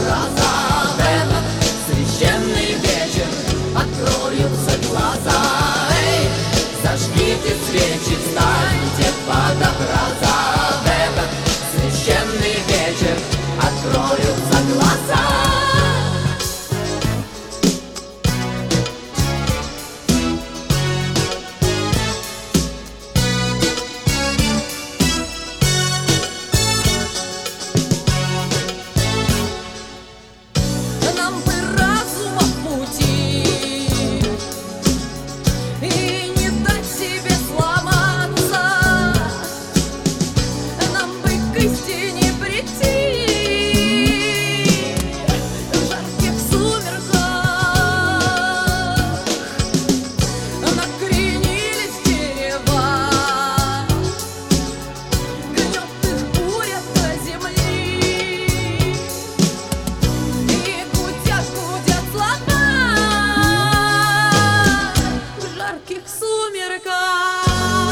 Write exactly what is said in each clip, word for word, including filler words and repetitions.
образа. В этот священный вечер откроются глаза. Эй, зажгите свечи, встаньте под образа. В этот священный вечер откроются глаза. Нам бы разума в пути и не дать себе сломаться. Нам бы к истине прийти в жарких сумерках. Накренились дерева, гнет их буря по земли. И гудят, гудят слова в жарких сумерках.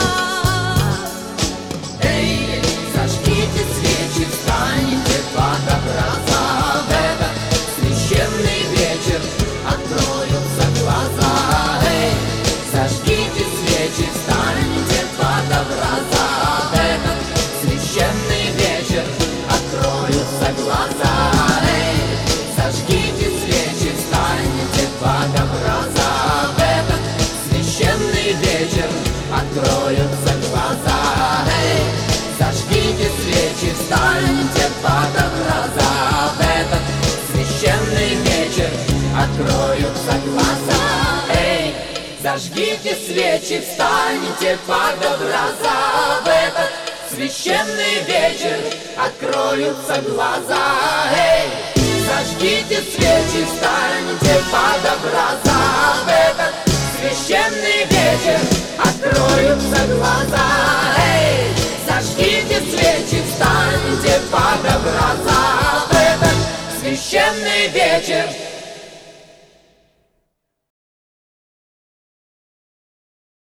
Эй, зажгите свечи, встаньте под образа. В этот священный вечер откроются глаза. Эй, зажгите свечи, встаньте под образа. В этот священный вечер откроются глаза. Эй, зажгите свечи, встаньте под образа. В этот священный вечер откроются глаза. Эй, зажгите свечи, встаньте под образа. В этот священный вечер откроются глаза. Эй, зажгите свечи, встаньте под образа. В этот священный вечер откроются глаза. Эй, зажгите свечи, встаньте под образа. В этот священный вечер откроются глаза. Эй, зажгите свечи, встаньте под образа. В этот священный вечер